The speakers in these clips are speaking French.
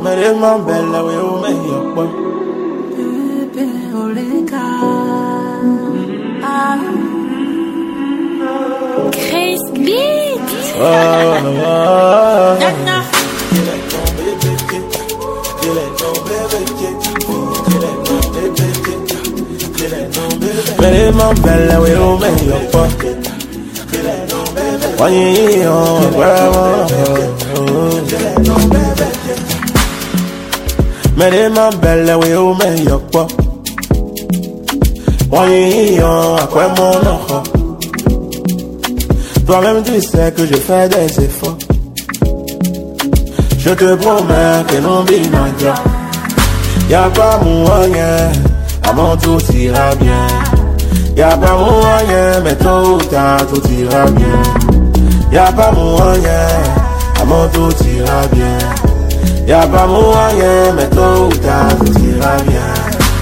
Mais les mains belles, là, oui, au meilleur point. Bébé, oh les gars. Chris Beat. Mais les mains belles, là, oui, au meilleur point. Mais les mains belles, oui, au meilleur quoi. Voyons à quoi mon enfant. Toi-même tu sais que je fais des efforts. Je te promets que non binagra. Y'a pas moyen, à mon tout ira bien. Y'a pas moyen, mais tôt ou tard tout ira bien. Y'a pas moyen, à mon tout ira bien. Y'a pas moyen, mais tôt ou tard tout ira bien.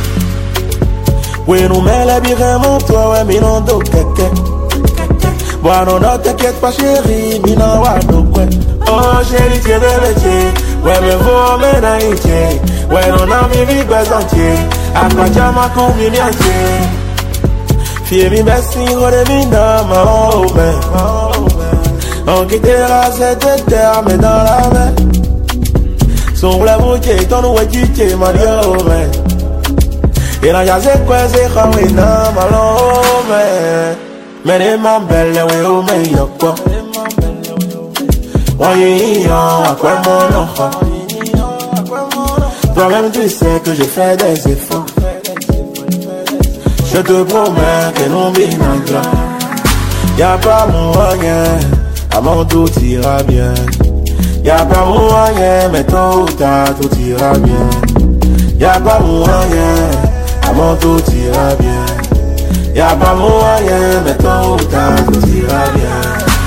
Oui, nous met les vraiment toi, ouais, mais non, do keke. Bon, non, non, t'inquiète pas, chérie, mais non, ouais, do quoi. Oh, chérie, t'es bébé, ouais, mais vous, mais naïté. Ouais, non, non, mais vie, entier. À quoi t'as ma combinaison? Fille, mi bessie, go de mi, non, oh, man. On quittera cette terre, mais dans la mer. Son la bouche, ton ouétier, Mario, man. Et là, y'a c'est quoi, c'est quand il n'a malon, man. Mais les mains belles, oui, oh, mais y'a quoi? Voyons, à quoi mon enfant? Toi-même, tu sais que je fais des efforts. Je te promets que non binagra. Y'a pas moyen, à mon tout ira bien. Y'a pas moyen, mais tôt ou tard tout ira bien. Y'a pas moyen, à mon tout ira bien. Y'a pas moyen, mais tôt ou tard tout ira bien.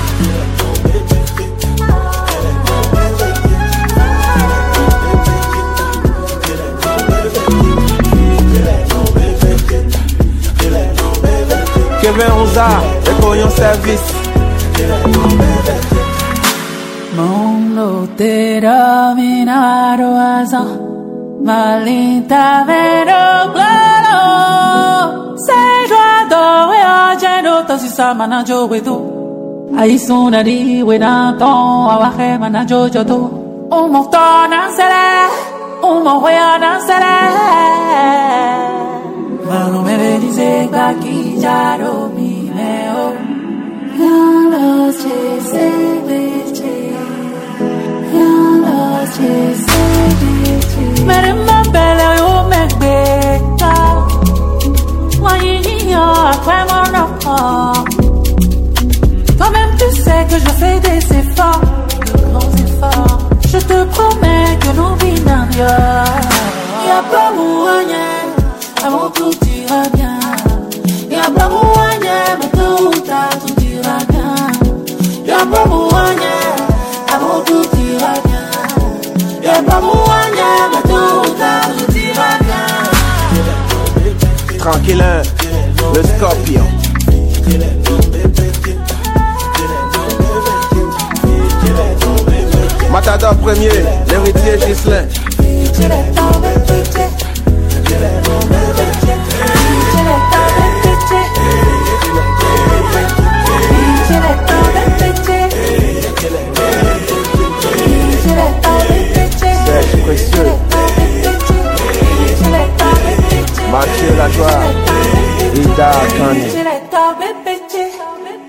Kevin Rosa, écoyon service. Mundo terminado azan, malinta vero claro. Sei guardo e agendo tosi samana jowedu. Aí sonari we na ton awahe mana jojo do. Montona sere, moyana sere. Mano me dice que ya lo mimeo. Ya lo sé, ya lo sé. Mere mambele o megbeka. Voyons à quoi mon enfant. Toi-même tu sais que je fais des efforts, de grands efforts. Je te promets que nous binaria. Y'a pas moyen, avant tout ira bien. Y'a pas moyen, mais tôt ou tard tout ira bien. Y'a pas moyen, avant tout ira bien. Y'a pas moyen, mais tôt ou tard tout ira bien. Tranquillin, le scorpion. Matador premier, l'héritier Gislain. Serge Précieux, Mathieu Lajoie, Ida Kanye.